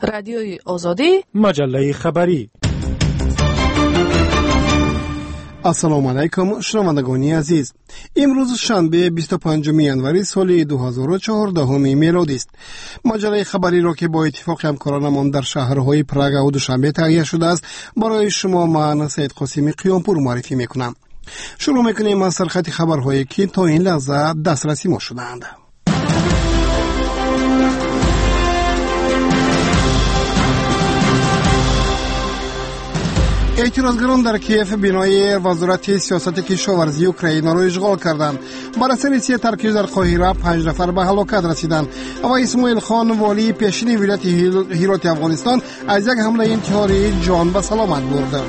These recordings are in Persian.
رادیوی آزادی، مجله خبری. السلام علیکم شنوندگان عزیز. امروز شنبه 25 ینوری سال 2014 میلادی است. مجله خبری را که با اتفاق همکارانمان در شهرهای پراگ و دوشنبه تهیه شده است برای شما من سید قاسمی قیامپور معرفی میکنم. شروع میکنیم از سرخط خبرهایی که تا این لحظه دسترسی ما شدند. اعتراضگران در کیف بنای وزارت سیاست کشاورزی اوکراین را اشغال کردند. بر اثر ترکیب در قاهره 5 نفر به هلاکت رسیدند و اسماعیل خان والی پیشین ولایت هرات افغانستان از یک حمله انتحاری جان به سلامت برد.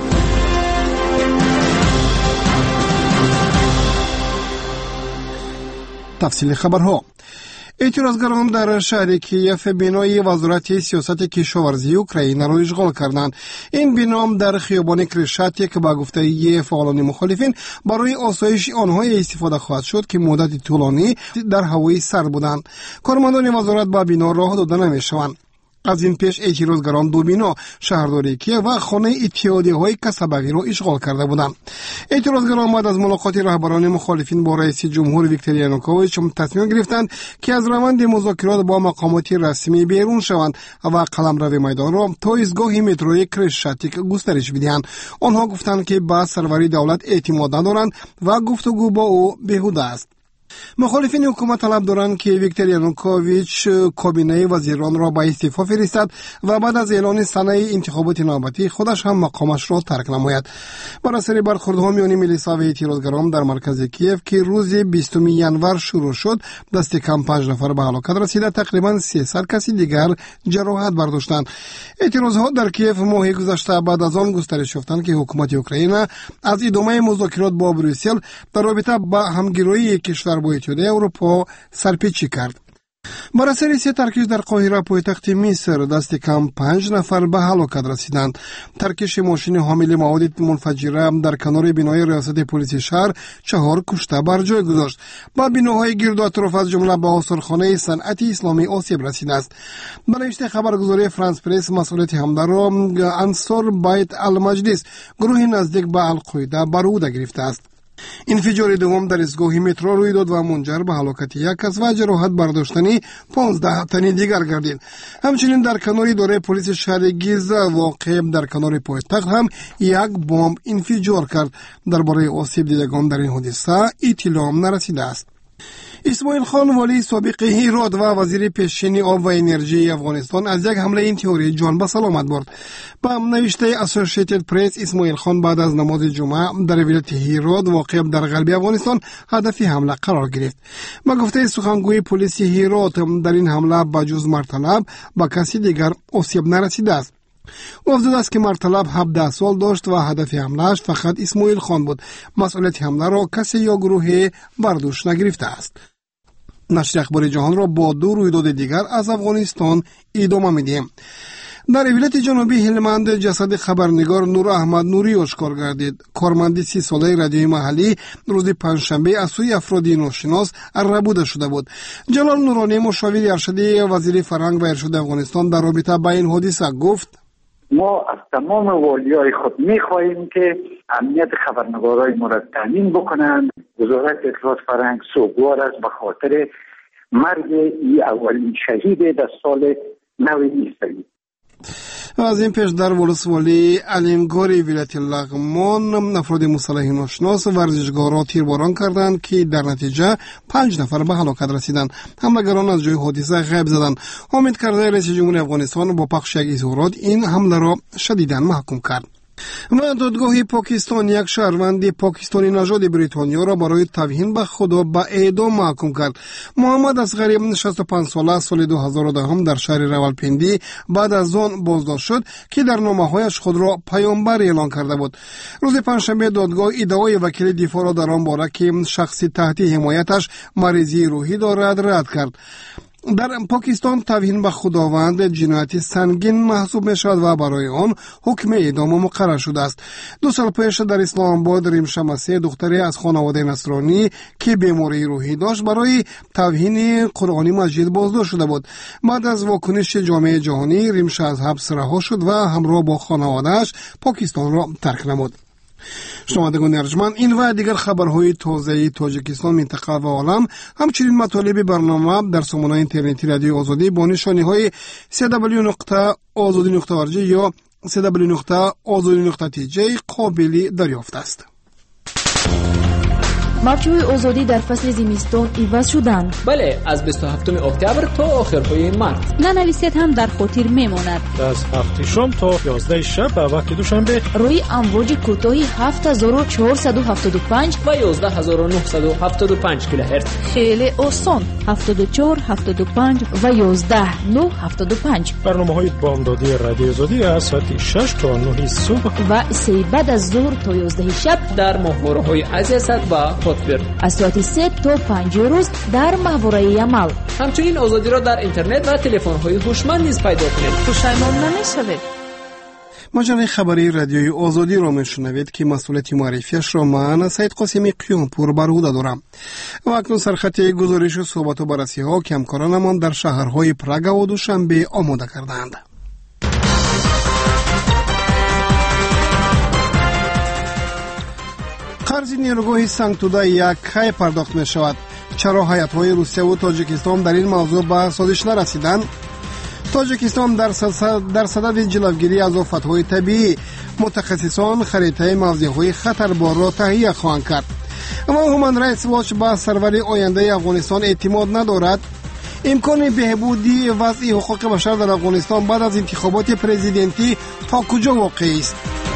تفصیل خبرها. اعتراضگران در شهر کیف بنای وزارت سیاست کشاورزی اوکراین را اشغال کردند. این بنا در خیابان کرشاتی که با گفته فعالان مخالفین برای آسایش آنها استفاده خواهد شد که مدت طولانی در هوای سرد بودند. کارمندان وزارت با بنا راه داده نمی‌شوند. از این پیش اعتراضگران دو بنا شهرداری کیف و خانه اتحادیه‌های کسبگی را اشغال کرده بودند. اعتراضگران بعد از ملاقات رهبران مخالفین با رئیس جمهور ویکتور یانوکوویچ تصمیم گرفتند که از روند مذاکرات با مقامات رسمی بیرون شوند و قلمرو میدان را تا ایستگاه متروی کرشاتیک گسترش بدهند. آنها گفتند که به سروری دولت اعتماد ندارند و گفتگو با او بیهوده است. مخالفین حکومت طلب دارند که ویکتور یانوکوویچ کابینه وزیران را به استعفا فرستد و بعد از اعلان سنه انتخابات نوبتی خودش هم مقامش را ترک نماید. بر اثر برخوردها میان میلیسا و اعتراضگران در مرکز کیف که روز 20 ینور شروع شد دست کم 5 نفر به هلاکت رسیده، تقریبا 300 کسی دیگر جراحت برداشتند. اعتراضها در کیف ماه گذشته بعد از آن گسترش یافتند که حکومت اوکراین از ادامه مذاکرات با بروسل در رابطه با همگرایی کشور با اتحادیه اروپا سرپیچی کرد. بر اثر ترکیش در قاهره پایتخت مصر دست کم 5 نفر به هلاکت رسیدند. ترکش ماشین حامل مواد منفجره در کنار بنای ریاست پلیس شهر 4 کشته بر جای گذاشت. با بناهای گرد و اطراف از جمله به آثارخانه صنعت اسلامی آسیب رسیده است. برای خبرگزاری فرانس پرس مسئولیت حمله را انصار بیت المجلس گروه نزدیک به القاعده بر عهده گرفته است. انفجار دوم در ایستگاه مترو روی داد و منجر به هلاکت یک کس و جراحت برداشتنی 15 تن دیگر گردید. همچنین در کنار اداره پلیس شهر گیزه واقع در کنار پایتخت هم یک بمب انفجار کرد. درباره آسیب دیدگان در این حادثه اطلاع نرسیده است. اسماعیل خان والی سابق هرات و وزیر پیشین آب و انرژی افغانستان از یک حمله انتحاری جان به سلامت برد. با نوشته اسوسییتد پرس اسماعیل خان بعد از نماز جمعه در ولایت هرات واقع در غربی افغانستان هدف حمله قرار گرفت. با گفته سخنگوی پلیس هرات در این حمله بجز مرطلب با کسی دیگر آسیب نرسیده است. او افزوده است که مرطلب 17 سال داشت و هدف حمله‌اش فقط اسماعیل خان بود. مسئولیت حمله را کسی یا گروه بر دوش نگرفته است. نشر اخبار جهان را با 2 رویداد دیگر از افغانستان ادامه می‌دهیم. در ولایت جنوبی هلمند جسد خبرنگار نور احمد نوری آشکار گردید. کارمند 30 ساله رادیوی محلی روز پنجشنبه از سوی افراد ناشناس ربوده شده بود. جلال نورانی مشاور ارشدی وزیر فرهنگ و ارشاد افغانستان در رابطه با این حادثه گفت: ما از تمام والیای خود می‌خواهیم که امنیت خبرنگارای ما را تامین بکنند. وزارت اطلاعات فرهنگ سوگوار است به خاطر مرگ این اولین شهید در سال نو عیسوی. از این پیش در ولسوالی علمگاری ولایت لغمان افراد مسلح ناشناس ورزشگاه را تیرباران کردند که در نتیجه 5 نفر به هلاکت رسیدند. حمله‌گران از جای حادثه غیب زدند. حامد کرزی رئیس جمهور افغانستان با پخش یک اظهارات این حمله را شدیداً محکوم کرد. و دادگاه پاکستان یک شهروند پاکستانی نژاد بریتانیا را برای توهین به خدا به اعدام محکوم کرد. محمد اصغری 65 ساله سال 2010 در شهر راولپیندی بعد از آن بازداشت شد که در نامه‌هایش خود را پیامبر اعلان کرده بود. روز پنجشنبه دادگاه ادعای وکیل دفاع را در آن باره که شخصی تحت حمایتش مریضی روحی دارد رد کرد. در پاکستان توهین به خداوند جنایت سنگین محسوب می شود و برای آن حکم اعدام مقرر شده است. 2 سال پیش در اسلام آباد ریم شمسی دختری از خانواده نصرانی که بیماری روحی داشت برای توهین قرآن مجید بازداشت شده بود. بعد از واکنش جامعه جهانی ریم از حبس رها شد و همراه با خانواده‌اش پاکستان را ترک نمود. شنوندگان ارجمند، این و دیگر خبرهای تازه تاجیکستان، منطقه و عالم، همچنین مطالب برنامه در سامانه اینترنتی رادیو آزادی با نشانی‌های www.azadi.org یا www.azadi.tj قابل دریافت است. موجهای آزادی در فصل زمستان عوض شدند. بله، از 27 اکتبر تا آخرهای مارس. ننویسید هم در خاطر میماند. از 7 شام تا 11 شب به وقت دوشنبه روی امواج کوتاهی 7475 و 11975 کیلوهرتز. خیلی آسان. 74 75 و 11 975. برنامه‌های بامدادی رادیو آزادی از ساعت 6 تا 9 صبح و 3 بعد از ظهر تا 11 شب در ماهواره‌های عزیزت و از ساعت 3 تا 5 روز در ماهواره عمل. همچنین آزادی را در اینترنت و تلفن‌های هوشمند نیز پیدا کنید. پشیمان نمی‌شوید. مجله خبری رادیوی آزادی را میشنوید که مسئولیت معرفیش را من سید قاسمی قیامپور بر عهده دارم. و اکنون سرخط گزارش و صحبت و بررسی‌ها که همکارانمان در شهرهای پراگ و دوشنبه آماده کردند. قرض نیروگاه سنگتوده یک کی پرداخت می شود؟ چرا هیئت‌های روسیه و تاجیکستان در این موضوع به سازش نرسیدند؟ تاجیکستان در صدد جلوگیری از آفت‌های طبیعی، متخصصان خریطه موضع‌های خطربار را تهیه خواهند کرد. اما هومن رایتس واچ به سرور آینده افغانستان اعتماد ندارد. امکان بهبودی وضع حقوق بشر در افغانستان بعد از انتخابات پرزیدنتی تا کجا واقعی است؟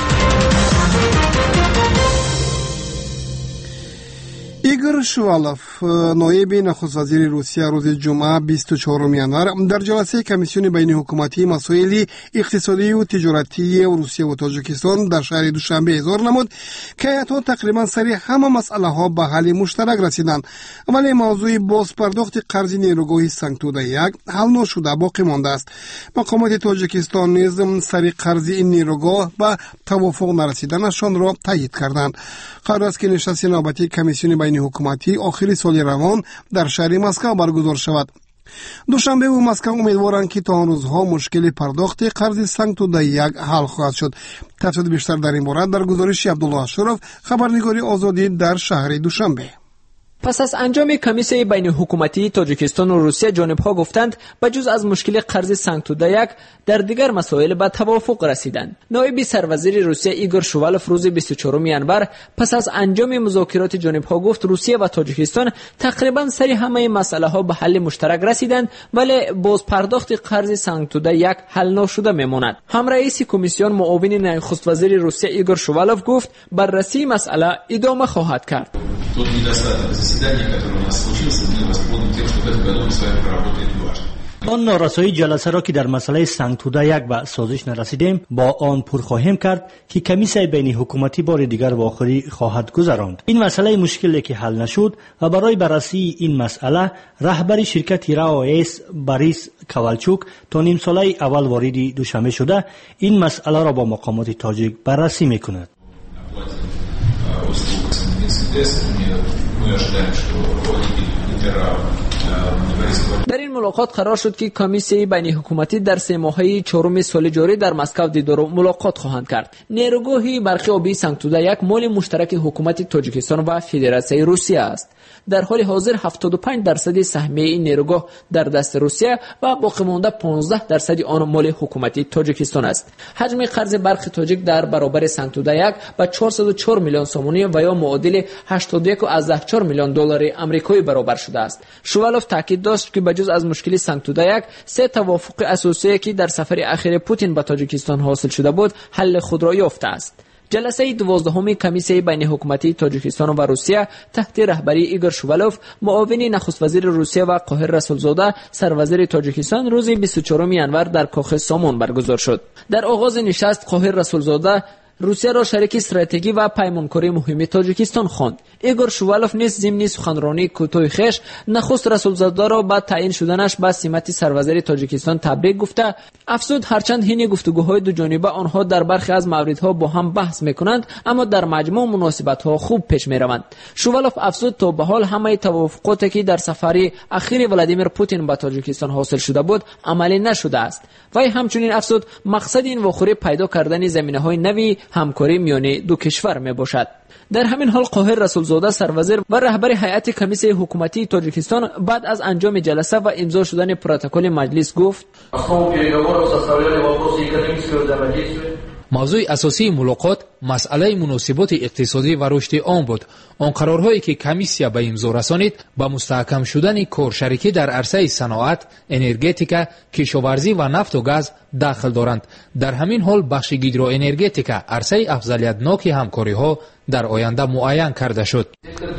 ایگور شوالوف، نایب نخست وزیر روسیه، روز جمعه 24 ینور در جلسه کمیسیون بین حکومتی مسائل اقتصادی و تجارتی روسیه و تاجیکستان در شهر دوشنبه اظهار نمود که هیئت‌ها تقریبا سر همه مسئله ها به حل مشترک رسیدند، ولی موضوع بازپرداخت قرض نیروگاه سنگتوده یک حل نشده باقی مانده است. مقامات تاجیکستان نیز سر قرض این نیروگاه به توافق نرسیدنشان را تایید کردند. قرار است که نشست نوبتی کمیسیون بین حکومتی آخر سال روان در شهر مسکو برگزار شود. دوشنبه و مسکو امیدوارند که تا آن روزها مشکل پرداخت قرض سنگتوده یک حل خواهد شد. تفصیلات بیشتر در این باره در گزارش عبدالله اشرف، خبرنگاری آزادی در شهر دوشنبه. پس از انجام کمیسیون بین حکومتی تاجیکستان و روسیه، جانب‌ها گفتند بجز از مشکل قرض سنگتوده یک در دیگر مسائل به توافق رسیدند. نایب سروزیر روسیه ایگور شوالوف روز 24 ینور پس از انجام مذاکرات جانب‌ها گفت روسیه و تاجیکستان تقریبا سر همه مسائل‌ها به حل مشترک رسیدند، ولی باز پرداخت قرض سنگتوده یک حل نشده میماند. همرئیس کمیسیون معاون نخست وزیر روسیه ایگور شوالوف گفت بررسی مسئله ادامه خواهد کرد. آن نارسایی جلسه را که در مسئله سنگتوده یک به سازش نرسیدیم با آن پر خواهیم کرد که کمیسیون بین حکومتی بار دیگر و آخری خواهد گذراند. این مسئله مشکلی که حل نشد و برای بررسی این مسئله رهبر شرکت راوس باریس کوالچوک تا نیم ساله اول وارد دوشنبه شده این مسئله را با مقامات تاجیک بررسی میکند. در این ملاقات قرار شد که کمیسیون بین حکومتی در 3 ماهه 4 سال جاری در مسکو دیدار و ملاقات خواهند کرد. نیروگاه برقی آبی سنگتوده یک مال مشترک حکومت تاجیکستان و فدراسیون روسیه است. در حال حاضر 75% سهمیه این نیروگاه در دست روسیه و باقی مانده 15% آن مال حکومتی تاجیکستان است. حجم قرض برق تاجیک در برابر سنگتوده یک به 404 میلیون سومونی و یا معادل 81.4 میلیون دلار آمریکایی برابر شده است. شوالوف تاکید داشت که بجز از مشکل سنگتوده یک 3 توافق اساسی که در سفر اخیر پوتین به تاجیکستان حاصل شده بود حل خود را یافته است. جلسه 12 کمیسیون بین حکومتی تاجیکستان و روسیه تحت رهبری ایگور شوالوف، معاون نخست وزیر روسیه و قاهر رسولزاده سروزیر تاجیکستان روز 24 ینور در کاخ سامان برگزار شد. در آغاز نشست قاهر رسولزاده روسیه را شریک استراتژی و پیمانکاری مهم تاجیکستان خواند. ایگور شوالوف نیز ضمن سخنرانی کوتاه خویش نخست رسولزاده را با تعیین شدنش به سمت سروزیر تاجیکستان تبریک گفته افزود هرچند حین گفتگوهای دو جانبه آنها در برخی از موردها با هم بحث میکنند اما در مجموع مناسبت‌ها خوب پیش میروند. شوالوف افزود تا به حال همه توافقاتی که در سفر اخیر ولادیمیر پوتین به تاجیکستان حاصل شده بود عملی نشده است. وی همچنین افزود مقصد این واخوری پیدا کردن زمینه‌های نوی همکاری میان دو کشور میباشد. در همین حال قاهر رسولزاده سروزیر و رهبر هیئت کمیسیون حکومتی تاجیکستان بعد از انجام جلسه و امضا شدن پروتکل مجلس گفت موضوع اساسی ملاقات مسئله مناسبات اقتصادی و رشد آن بود. آن قرارهایی که کمیسیا به امضا رسانید با مستحکم شدن کارشریکی در عرصه صنعت، انرژتیکا، کشاورزی و نفت و گاز داخل دارند. در همین حال بخش گیدروانرژتیکا عرصه افضلیتناک همکاری‌ها در آینده معین کرده شد.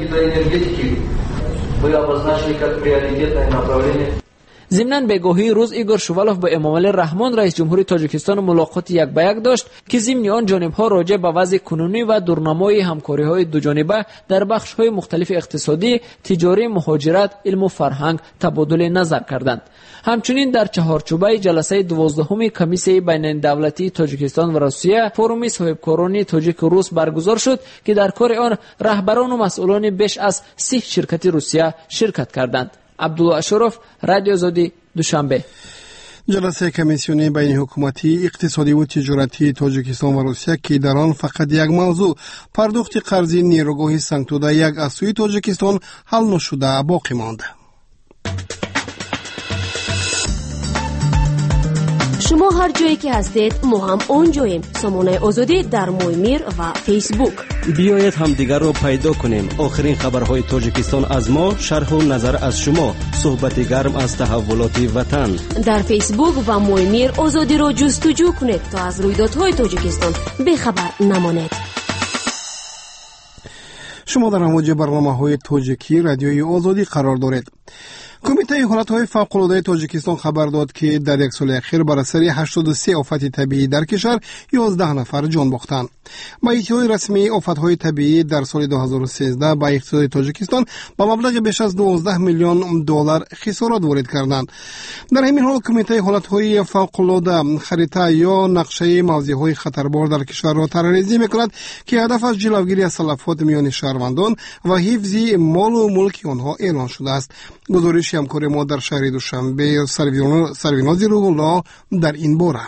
ضمناً بگاهی روز ایگور شوالوف با امامعلی رحمان رئیس جمهوری تاجیکستان ملاقات یک به یک داشت که ضمن آن جانب‌ها راجع به وضع کنونی و دورنمای همکاری‌های دو جانبه در بخش‌های مختلف اقتصادی، تجاری، مهاجرت، علم و فرهنگ تبادل نظر کردند. همچنین در چهارچوبه جلسه 12 کمیسیون بین‌الدولتی تاجیکستان و روسیه فروم صاحبکاران تاجیک روس برگزار شد که در کار آن رهبران و مسئولان بیش از 30 شرکت روسیه شرکت کردند. عبدالله اشرف، رادیو آزادی، دوشنبه. جلسه کمیسیون بین حکومتی اقتصادی و تجارتی تاجیکستان و روسیه که در آن فقط یک موضوع پرداخت قرضی نیروگاه سنگتوده یک از سوی تاجیکستان حل نشده باقی مانده. شما هر جایی که هستید ما هم اونجاییم. سامانه آزادی در مویمیر و فیسبوک. بیایید هم دیگر رو پیدا کنیم. آخرین خبرهای تاجیکستان از ما، شرح و نظر از شما، صحبت گرم از تحولات وطن. در فیسبوک و مویمیر آزادی رو جستجو کنید تا از رویدادهای تاجیکستان بخبر نمانید. شما در امواج برنامه‌های تاجیکی رادیوی آزادی قرار دارید. کمیته حالتهای فوق‌العاده تاجیکستان خبر داد که در یک سال اخیر بر اثر 83 آفت طبیعی در کشور 11 نفر جان باختند. مایحه‌های رسمی آفت‌های طبیعی در سال 2013 با اقتصاد تاجیکستان با مبلغ بیش از 12 میلیون دلار خسارات وارد کردند. در همین حال کمیته حالتهای فوق‌العاده خریطه یا نقشه موضع‌های خطربار در کشور را طرح‌ریزی می‌کند که هدفش جلوگیری از تلفات میان شهروندان و حفظ مال و ملک آنها اعلان شده است. گزارش همکار ما در شهر دوشنبه سرویناز روح الله در این باره.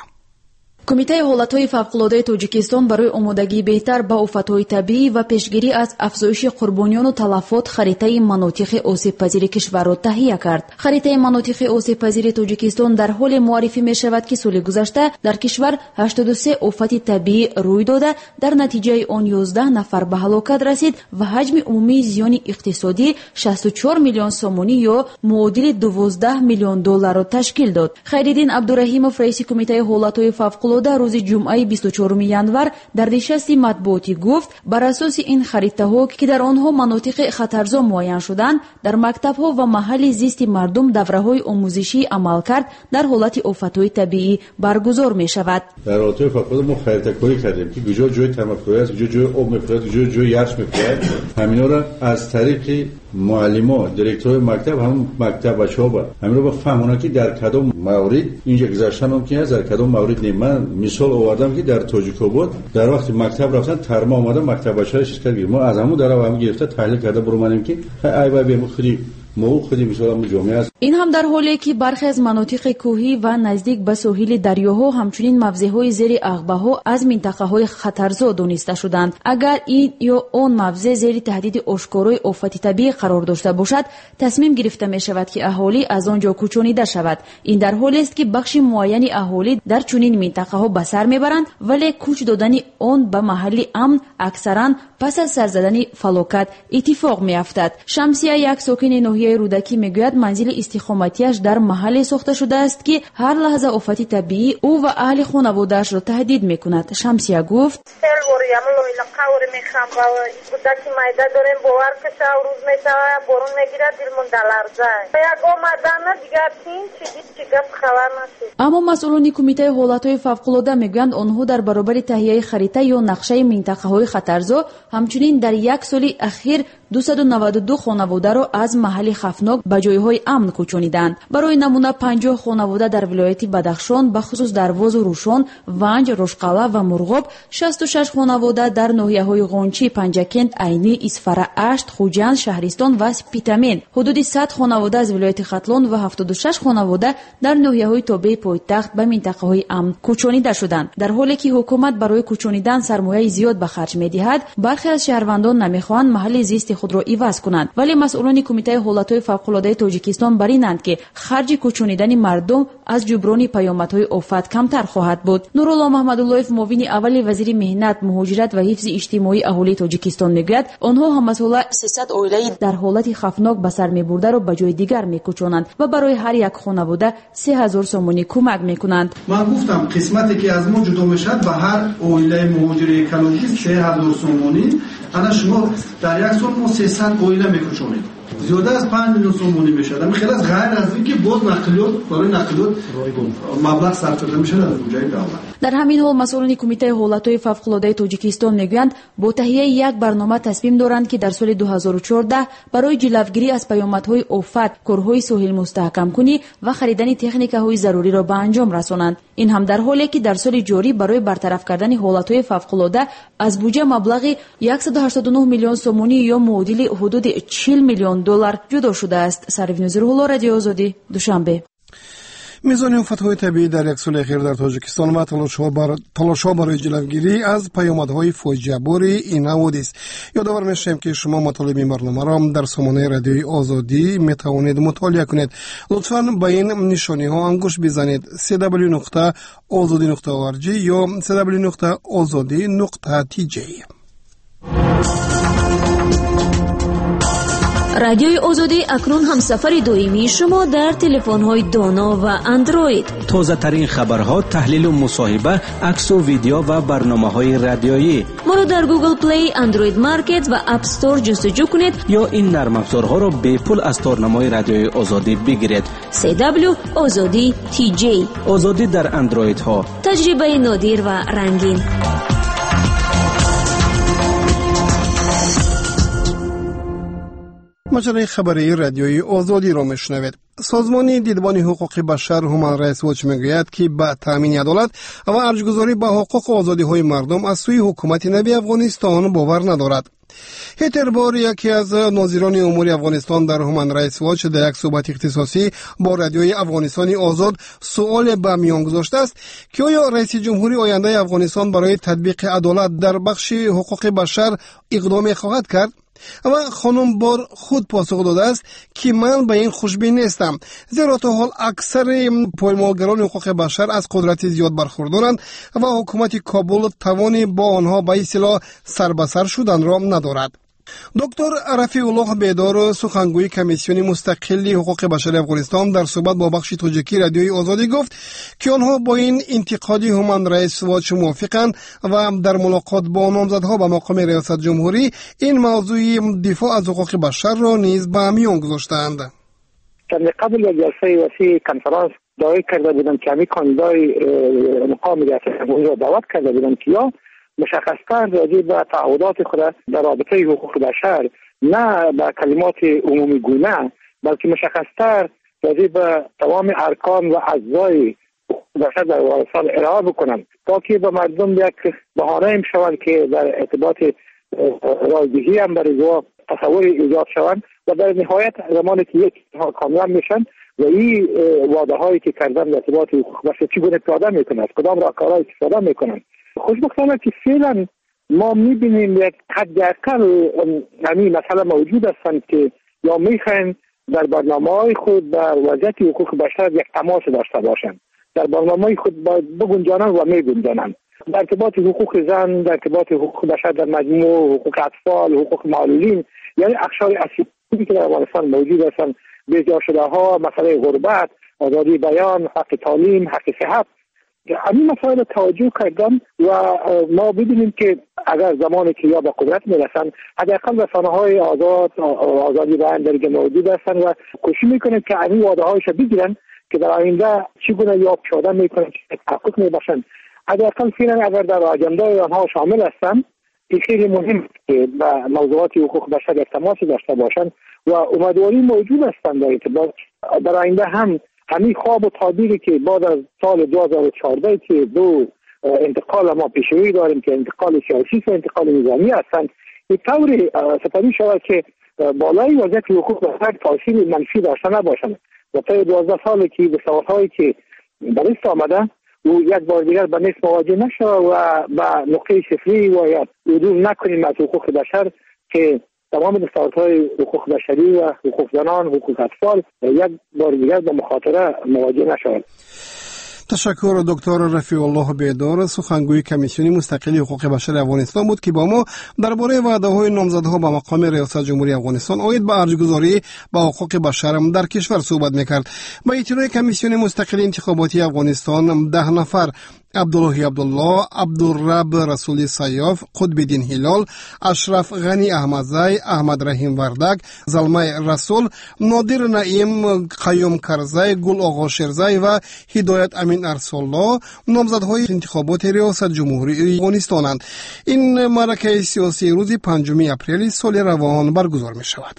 کمیته حالتهای فوق‌العاده تاجیکستان برای آمادگی بهتر به آفت‌های طبیعی و پیشگیری از افزایش قربانیان و تلفات خریطه مناطق آسیب‌پذیر کشور را تهیه کرد. خریطه مناطق آسیب‌پذیر تاجیکستان در حال معرفی می‌شود که سال گذشته در کشور 83 آفت طبیعی روی داده، در نتیجه آن 11 نفر به هلاکت رسید و حجم عمومی زیان اقتصادی 64 میلیون سومانی یا معادل 12 میلیون دلار را تشکیل داد. خیرالدین عبدالرحیمов رئیس کمیته حالتهای فوق‌العاده در روز جمعه 24 ینور در نشست مطبوعاتی گفت بر اساس این خریطه ها که در آنها مناطق خطرزا معین شدند، در مکتب ها و محل زیست مردم دوره های آموزشی عملکرد در حالت آفت‌های طبیعی برگزار می شود. در حالت فوق‌العاده ما خریطه کاری کردیم که کجا جای تمکن است، کجا جای آب می‌فرد، کجا جای یخ می‌فرد، همینا را از طریق معلما، دیرکتور مکتب، هم مکتب بچه‌ها همینا با فهمونا که در کدام مورد اینجا گذاشتن هم که در کدام مورد نه. من مثال آوردم که در تاجیک‌آباد در وقت مکتب رفتن ترما اومدن مکتب بچه‌ها شکست گرفت. ما از همون درو گرفته تحلیل کرده برو منیم که ای بابا ما خودی مثلا جامعه است. این هم در حالی که برخی از مناطق کوهی و نزدیک به ساحل دریاها همچنین موضع‌های زیر عقبه‌ها از منطقه‌های خطرزا دانسته شدند. اگر این یا آن موضع زیر تهدید آشکارای آفت طبیعی قرار داشته باشد، تصمیم گرفته می‌شود که اهالی از آنجا کوچانیده شود. این در حالی است که بخش معینی اهالی در چنین منطقه‌ها به سر می‌برند، ولی کوچ دادن آن به محل امن اکثراً پس از سر زدن فلاکت اتفاق می‌افتد. شمسیه یک ساکن ناحیه ناحیه رودکی میگوید منزل استقامتیش در محلی ساخته شده است که هر لحظه آفت طبیعی او و اهل خانواده‌اش را تهدید میکند. شمسیه گفت کودکی مایده داریم باور که شب روز میشوه بارون میگیره دلمون دلرزه یک آمدن دیگر چی گفت خبر نشد. اما مسئولان کمیته حالتهای فوق‌العاده میگویند آنها در برابر تهیه خریطه یا نقشه منطقه‌های خطرزا همچنین در یک سال اخیر 292 خانواده را از محل خفناک به جایهای امن کوچانیدند. برای نمونه 50 خانواده در ولایت بدخشان به خصوص در واز و روشان، ونج، رشقاله و مرغاب، 66 خانواده در ناحیه‌های غنچی، پنجکند، عینی، اسفره، اشت، خوجند، شهرستان و سپیتامین، حدود 100 خانواده از ولایت ختلان و 76 خانواده در ناحیه‌های تابع پایتخت به منطقه‌های امن کوچانیده شدند. در حالی که حکومت برای کوچانیدن سرمایه زیاد به خرج می‌دهد، برخی از شهروندان نمی‌خواهند محل زیست خود را عوض کنند، ولی مسئولان کمیته حالتهای فوق‌العاده تاجیکستان بر اینند که خرج کوچانیدن مردم از جبران پیامدهای آفت کمتر خواهد بود. نورالله محمداللهیف معاون اول وزیر مهنت، مهاجرت و حفظ اجتماعی اهالی تاجیکستان میگوید آنها هم مسئله 300 عائله در حالت خفناک به سر میبرده را به جای دیگر میکوچانند و برای هر یک خانواده 3000 سومونی کمک میکنند. من گفتم قسمتی که از ما جدا میشد به هر عائله مهاجر اکولوژی 3000 سومونی. انا شما در یک سال ما 300 عائله میکوچونید، زیاده از 5 میلیون سومونی میشد. همین خیلی از غیر از اینکه باز نقلیات برای نقلیات مبلغ صرف کرده میشه از بودجه دولت. در همین حال مسئولان کمیته حالتهای فوق‌العاده تاجیکستان میگویند با تهیه یک برنامه تصمیم دارند که در سال 2014 برای جلوگیری از پیامدهای آفت، کارهای ساحل مستحکم کنی و خریدن تکنیک‌های ضروری را به انجام رسانند. این هم در حالی که در سال جاری برای برطرف کردن حالتهای فوق‌العاده از بودجه مبلغ 189 میلیون سومونی یا معادل حدود 40 میلیون دلار جدا شده است. سروین نظرالله، رادیو آزادی، دوشنبه. میزان آفت‌های طبیعی در یک سال اخیر در تاجیکستان و تلاش‌ها برای جلوگیری از پیامدهای فاجعه‌بار این نمودی است. یادآور می‌شویم که شما مطالب این برنامه را در سامانه رادیوی آزادی می‌توانید مطالعه کنید. لطفاً به این نشانی‌ها انگشت بزنید: www.azadi.org یا www.azadi.tj. رادیوی آزادی اکنون هم سفر دائمی شما در تلفن‌های دانا و اندروید. تازه ترین خبرها، تحلیل و مصاحبه، عکس و ویدیو و برنامه‌های رادیویی. ما را در گوگل پلی، اندروید مارکت و اپ استور جستجو کنید یا این نرم افزارها را به پول از تارنمای رادیوی آزادی بگیرید. CW آزادی TJ. آزادی در اندروید ها. تجربه نادر و رنگین. مجله خبری رادیوی آزادی را میشنوید. سازمان دیدبان حقوق بشر هومن رایتس واچ میگوید که به تامین عدالت و ارزش‌گذاری به حقوق و آزادی‌های مردم از سوی حکومت نوی افغانستان باور ندارد. هیتر بار، یکی از ناظران امور افغانستان در هومن رایتس واچ، در یک صحبت اختصاصی با رادیوی افغانستان آزاد سوال به میان گذاشته است که آیا رئیس جمهوری آینده افغانستان برای تطبیق عدالت در بخش حقوق بشر اقدام خواهد کرد؟ و خانم بار خود پاسخ داده است که من به این خوشبین نیستم، زیرا تا حال اکثر پایمالگران حقوق بشر از قدرت زیاد برخوردارند و حکومت کابل توانی با آنها به اصطلاح سر به سر شدن را ندارد. دکتر رفیع الله بیدار، سخنگوی کمیسیون مستقلی حقوق بشر افغانستان، در صحبت با بخش تاجیکی رادیوی آزادی گفت که آنها با این انتقادی هومن رایتس واچ موافقند و در ملاقات با نامزدها به مقام ریاست جمهوری این موضوع دفاع از حقوق بشر را نیز به میان گذاشتند. قبل از جلسه وسیع کنفرانس دعوی کرده بودم که همین کاندیدای مقام ریاست جمهوری را دعوت کرده بودم که یا مشخص‌تر راجع به تعهدات خود در رابطه حقوق بشر، نه به کلمات عمومی گونه، بلکه مشخص‌تر راجع به تمام ارکان و اجزای حقوق بشر در افغانستان ارائه بکنند تا که به مردم یک بهانه شود که در ارتباط رایگیری هم برای تصور ایجاد شوند و در نهایت زمانی که یک کامیاب میشن و این وعده هایی که کردن در ارتباط حقوق بشر چگونه پیاده میکنند، کدام راهکارهای استفاده میکنند. خوشبختانه که فعلا ما میبینیم یک حداقل همین مسئله موجود هستند که یا میخواین در برنامه‌های خود در وضعیت حقوق بشر یک تماس داشته باشند، در برنامه‌های خود بگنجانند و میگنجانند. در ارتباط حقوق زن، در ارتباط حقوق بشر در مجموع، حقوق اطفال، حقوق معلولین، یعنی اقشار اصلی که در افغانستان موجود هستند، بسیار شده ها، مسئله غربت، آزادی بیان، حق تعلیم، حق صحت، همین مسائل توجه کردن و ما ببینیم که اگر زمانی که یا به قدرت میرسن حداقل رسانه‌های آزادی بیان در موجود هستن و کوشش میکنن که این وعده هایش بگیرن که در آینده چگونه یا پیاده میکنن که تحقق میبخشن. حداقل فعلا اگر در آجنده آنها شامل هستن، این خیلی مهم که به موضوعات حقوق بشر تماس داشته باشند و امیدواری موجود هستند در ارتباط در آینده هم همین خواب و تعبیری که بعد از سال 2014 که دو انتقال ما پیشروی داریم که انتقال سیاسی و انتقال نظامی هستند، به طور سپری شود که بالای وضعیت حقوق بشر تاثیر منفی داشته نباشند و تا 12 سال که به سوالهایی که به دست آمده و یک بار دیگر به نصف مواجه نشه و به نقطه صفری و یا عدول نکنیم از حقوق بشر که تمام دستاوردهای حقوق بشری و حقوق زنان، حقوق اطفال یک بار دیگر به مخاطره مواجه نشود. تشکر دکتر رفیع الله بیدار، سخنگوی کمیسیون مستقل حقوق بشر افغانستان بود که با ما درباره وعده‌های نامزدها به مقام ریاست جمهوری افغانستان عاید به ارزگذاری به حقوق بشر در کشور صحبت می‌کرد. با اجرای کمیسیون مستقل انتخاباتی افغانستان 10 نفر: عبدالله عبدالله، عبدالرب رسولی سیاف، قطب‌الدین هلال، اشرف غنی احمدزی، احمد رحیم وردک، زلمه رسول، نادر نعیم، قیوم کرزی، گل آقا شیرزی و هدایت امین ارسالله نامزدهای انتخابات ریاست جمهوری افغانستانند. این معرکه سیاسی روز 5 اپریل سال روان برگزار می شود.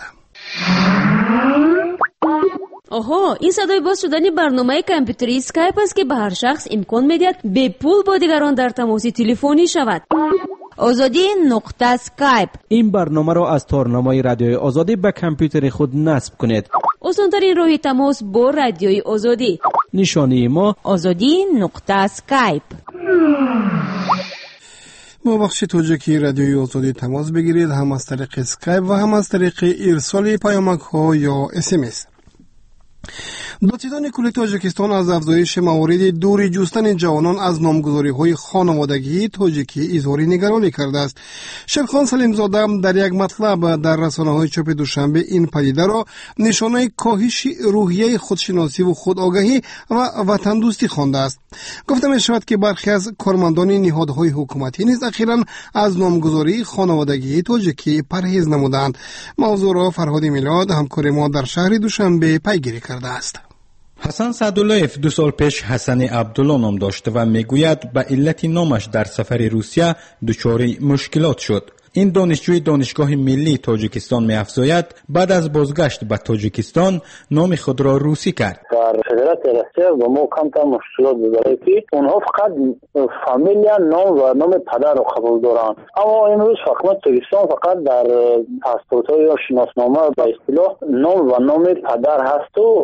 آها، این صدای باز شدن برنامه کامپیوتری اسکایپ است که به هر شخص امکان میدهد به پول با دیگران در تماس تلفنی شود. آزادی نقطه اسکایپ. این برنامه را از تارنمای رادیوی آزادی به کامپیوتر خود نصب کنید. آسان‌ترین راه تماس با رادیوی آزادی. نشانی ما آزادی نقطه اسکایپ. با بخش توجیکی رادیوی آزادی تماس بگیرید، هم از طریق اسکایپ و هم از طریق ارسال پیامک ها یا SMS. دادستان کل تاجیکستان از افزایش موارد دور جستن جوانان از نامگذاری‌های خانوادگی تاجیکی اظهار نگرانی کرده است. شیرخان سلیم زاده در یک مطلب در رسانه‌های چاپ دوشنبه این پدیده را نشانه کاهش روحیه خودشناسی و خودآگاهی و وطن دوستی خوانده است. گفته می‌شود که برخی از کارمندان نهادهای حکومتی نیز اخیراً از نامگذاری خانوادگی تاجیکی پرهیز نمودند. موضوع را فرهاد میلاد همکار ما در شهر دوشنبه پیگیری کرده است. حسن سعدالله‌اف 2 سال پیش حسن عبدالله نام داشت و میگوید به علت نامش در سفر روسیه دچار مشکلات شد. این دانشجوی دانشگاه ملی تاجیکستان می‌افزاید بعد از بازگشت به تاجیکستان نام خود را روسی کرد. در فدرات روسیه و ما کمتر مشکلات داره که اونها فقط فامیلیا نام و نام پدر رو قبول دارن، اما امروز حکومت تاجیکستان فقط در پاسپورت یا شناسنامه به اصطلاح نام و نام پدر هست و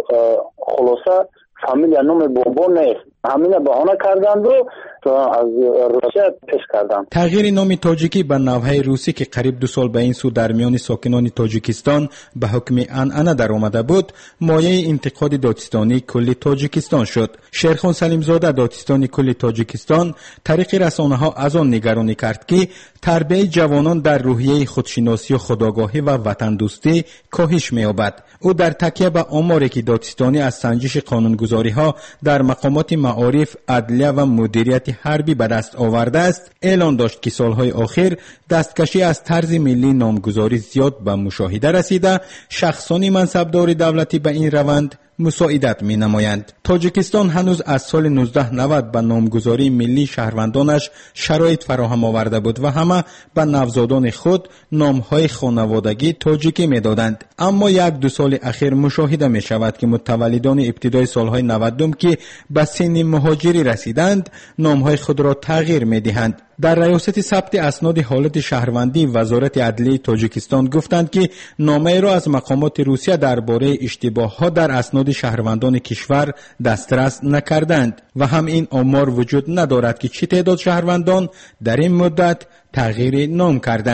خلاصه فامیلیا نام بابا نیست. همین بهانه کردند و از روسیه پیش کردند. تغییر نام تاجیکی به نوحه روسی که قریب 2 سال به این سو در میان ساکنان تاجیکستان به حکم عنعنه در آمده بود، مایه انتقاد دادستانی کل تاجیکستان شد. شیرخان سلیم زاده دادستانی کل تاجیکستان طریق رسانه‌ها از آن نگرانی کرد که تربیت جوانان در روحیه خودشناسی و خودآگاهی و وطن دوستی کاهش می‌یابد. او در تکیه به آماری که دادستانی از سنجش قانونگذاری‌ها در مقامات معارف، عدلیه و مدیریت حربی به دست آورده است، اعلان داشت که سالهای آخر دستکشی از طرز ملی نامگذاری زیاد به مشاهده رسیده. شخصان منصبدار دولتی به این روند مساعدت می نمایند. تاجیکستان هنوز از سال 1990 به نامگذاری ملی شهروندانش شرایط فراهم آورده بود و همه به نوزادان خود نامهای خانوادگی تاجیکی می دادند. اما 1-2 سال اخیر مشاهده می شود که متولدان ابتدای سالهای 90 که به سن مهاجری رسیدند نامهای خود را تغییر می دهند. در ریاست ثبت اسناد حالت شهروندی وزارت عدلیه تاجیکستان گفتند که نامه را از مقامات روسیه درباره اشتباهات در اسناد شهروندان کشور دسترس نکردند و هم این آمار وجود ندارد که چه تعداد شهروندان در این مدت تغییر نام کردند.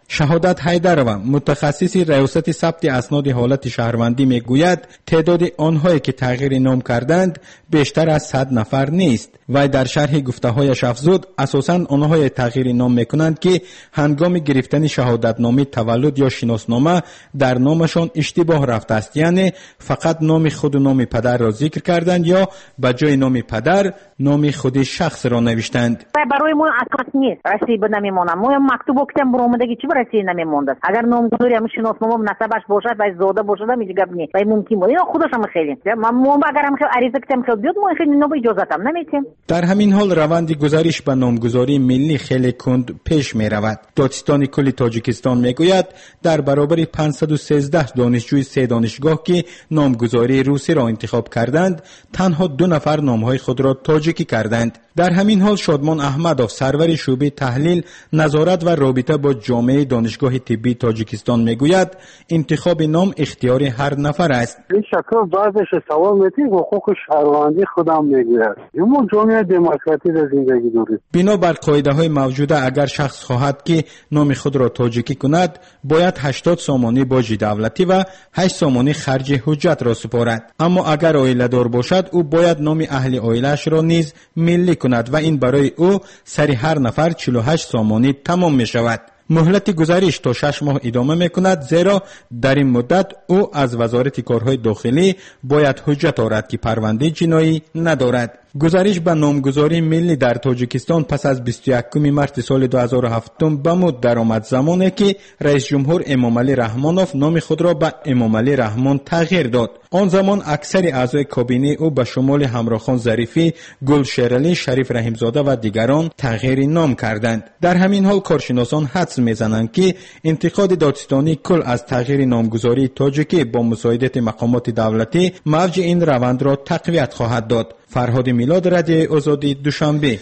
شهادت حیدرова متخصص ریاست ثبت اسناد حالت شهروندی میگوید تعداد آنهایی که تغییر نام کردند بیشتر از 100 نفر نیست. و در شرح گفته‌هایش افزود اساساً آنهای تغییر نام میکنند که هنگام گرفتن شهادتنامه تولد یا شناسنامه در نامشان اشتباه رفته است، یعنی فقط نام خود و نام پدر را ذکر کردند یا به جای نام پدر نام خود شخص را نوشتند. برای ما اساس نیست، رسید نمیمونه. ما مکتوب گفتم برآمدگی چی رسید نمیمونده. اگر نامگذاری هم شناسنامه نسبش باشد و زاده باشد میگه گپ نیست. و ممکن بود اینا خودش هم خیلی ما اگر هم عریضه کردم که بیاد ما خیلی نو اجازه هم نمیتیم. در همین حال روند گزارش به نامگذاری ملی خیلی کند پیش می رود. دادستان کل تاجیکستان میگوید در برابر 513 دانشجوی 3 دانشگاه که نامگذاری روسی را انتخاب کردند تنها 2 نفر نامهای خود را تاجیکی کردند. در همین حال شادمان احمدov سرور شعبه تحلیل نظارت و رابطه با جامعه دانشگاه طبی تاجیکستان میگوید انتخاب نام اختیار هر نفر است. این شکل بعضش سوال میتی حقوق شهروندی خودم میگوید. ما جامعه دموکراتیک زندگی داریم. بنابر قاعده های موجوده اگر شخص خواهد که نام خود را تاجیکی کند باید 80 سامانی باج دولتی و 8 سامانی خرج حجت را سپارد. اما اگر عائله دار باشد او باید نام اهل عائله‌اش را نیز ملی کند و این برای او سر هر نفر 48 سامانی تمام می شود. مهلت گزارش تا 6 ماه ادامه می کند زیرا در این مدت او از وزارت کارهای داخلی باید حجت آورد که پرونده جنایی ندارد. گزارش به نامگذاری ملی در تاجیکستان پس از 21 مارس سال 2007 به مد درآمد، زمانی که رئیس جمهور امامعلی رحمانوف نام خود را به امامعلی رحمان تغییر داد. آن زمان اکثر اعضای کابینه او به شمول همراهخان ظریفی، گل شیرعلی، شریف رحیمزاده و دیگران تغییر نام کردند. در همین حال کارشناسان حدس میزنند که انتقاد دادستانی کل از تغییر نامگذاری تاجیکی با مساعدت مقامات دولتی موج این روند را تقویت خواهد داد. فرهاد میلاد، رادیو آزادی، دوشنبه.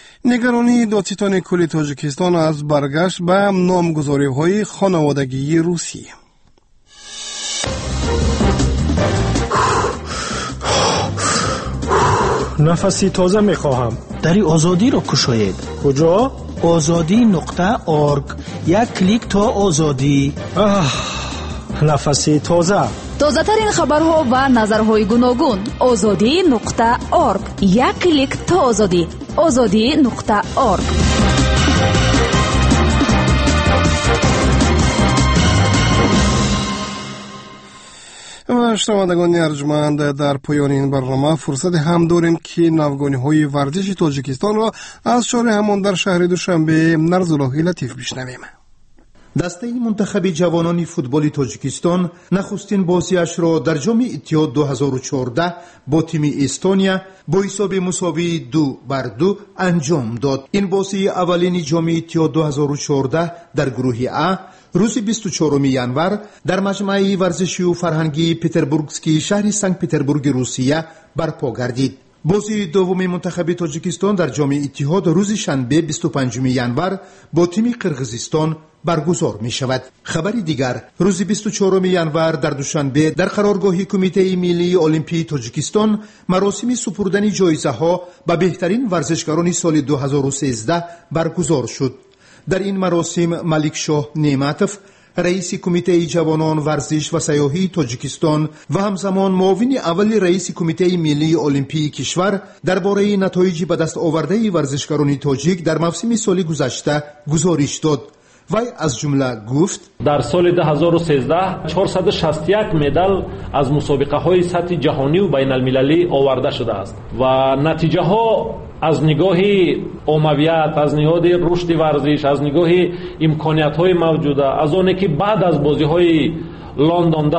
نگرانی دادستان کل تاجیکستان از برگشت به نامگذاری‌های خانوادگی روسی. نفسی تازه میخواهم. دری آزادی را کشاید. کجا؟ azadi.org. یک کلیک تا آزادی. نفسی تازه. تازه ترین خبرها و نظرهای گوناگون. azadi.org. یک کلیک تا آزادی. azadi.org. و شنوندگان ارجمند، در پایان این برنامه فرصت هم داریم که نوگانی‌های ورزش تاجیکستان را از شارع همان در شهر دوشنبه نرزالله لطیف بشنویم. دسته منتخب جوانان فوتبال تاجیکستان نخستین بازیش را در جام اتحاد 2014 با تیم استونیا با حساب مساوی 2-2 انجام داد. این بازی اولین جام اتحاد 2014 در گروه ا روز 24 ینور در مجمع ورزشی و فرهنگی پتربورگسکی شهر سنت پتربورگ روسیه برپا گردید. بازی دوم منتخب تاجیکستان در جام اتحاد روز شنبه 25 ینور با تیم قرقیزستان برگزار می شود. خبر دیگر، روز 24 ینور در دوشنبه در قرارگاه کمیته ملی المپی تاجیکستان مراسم سپردن جایزه ها به بهترین ورزشکاران سال 2013 برگزار شد. در این مراسم ملک شاه نعمتوف رئیس کمیته جوانان ورزش و سیاحی تاجیکستان و همزمان معاون اول رئیس کمیته ملی المپی کشور درباره نتایج به دست آورده ورزشکاران تاجیک در موسم سال گذشته گزارش داد. وی از جمله گفت: در سال 2013 461 مدال از مسابقه های سطح جهانی و بین المللی آورده شده است و نتیجه ها از نگاه عمومیت، از نگاه رشد ورزش، از نگاه امکانیت های موجوده، از آنه که بعد از بازی های لندن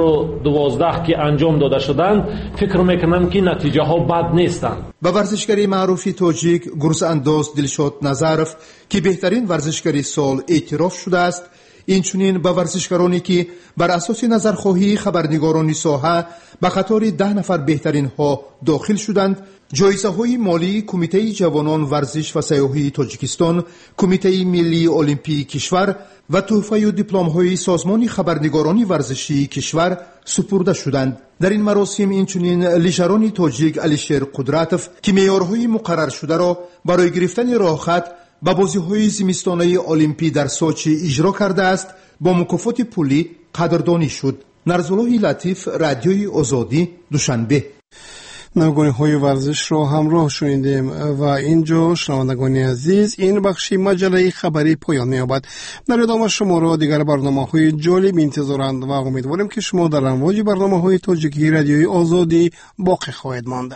2012 که انجام داده شدند، فکر میکنم که نتیجه ها بد نیستند. با ورزشکاری معروف تاجیک گرز انداز دلشاد نظرف که بهترین ورزشکاری سال اعتراف شده است، اینچنین با ورزشکارانی که بر اساس نظرخواهی خبرنگاران ساحه به قطار 10 نفر بهترین ها داخل شدند، جایزه های مالی کمیته جوانان ورزش و سیاحی تاجیکستان، کمیته ملی المپی کشور و تحفه و دیپلم های سازمان خبرنگاران ورزشی کشور سپرده شدند. در این مراسم اینچنین لیژران تاجیک علیشیر قدرتوف که معیارهای مقرر شده را برای گرفتن راهخط ба бозиҳои зимистонаи олимпӣ дар сочи иҷро карда аст, бо мукофоти пулӣ қадрдонӣ шуд. нарзуллоҳи латиф, радиои озодӣ, душанбе. навгониҳои варзишро ҳамроҳ шунидем ва инҷо шунавандагони азиз ин бахши маҷаллаи хабарӣ поён меёбад. дар идома шуморо дигар барномаҳои ҷолиб интизоранд ва умедворем ки шумо дар амвоҷи барномаҳои тоҷикии радиои озодӣ боқӣ хоҳед монд.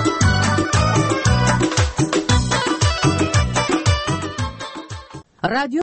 رادیو